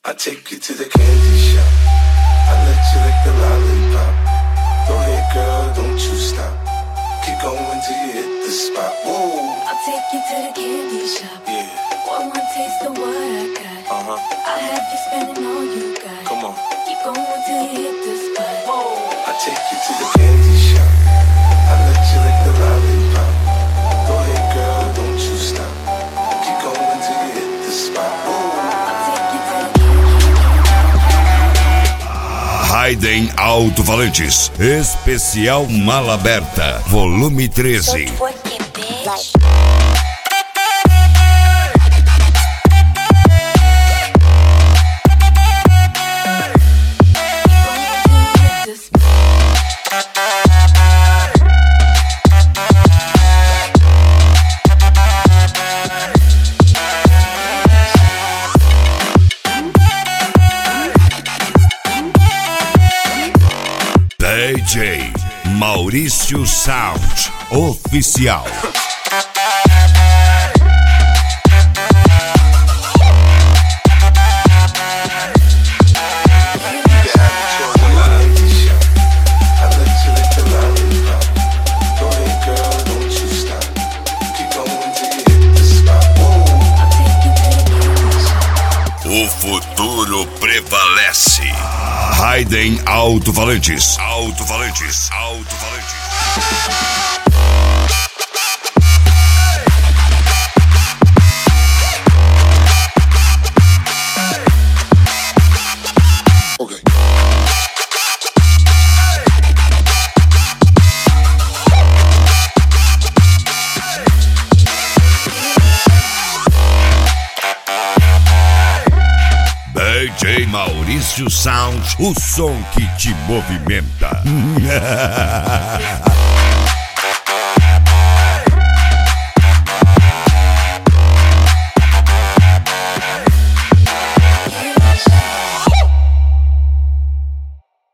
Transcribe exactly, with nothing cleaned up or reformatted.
I take you to the candy shop. I let you lick the lollipop. Go ahead, girl, don't you stop. Keep going till you hit the spot. Whoa. I'll take you to the candy shop. Yeah. One more taste of what I got. Uh huh. I'll have you spending all you got. Come on. Keep going till you hit the spot. Whoa. I take you to the candy shop. I let you lick the lollipop. Go ahead, girl, don't you stop. Keep going till you hit the spot. Whoa. Raiden Alto-Falantes, especial Mala Aberta, volume treze. D J Maurício Sound Oficial. O futuro prevalece. Raiden Alto-Falantes. Alto-Falantes. Alto-Falantes. D J Maurício Sound, o som que te movimenta.